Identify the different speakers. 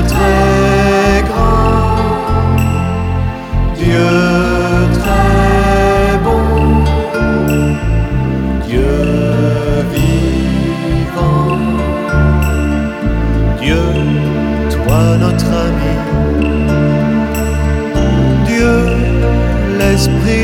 Speaker 1: très grand, Dieu très bon, Dieu vivant, Dieu, toi notre ami, Dieu l'Esprit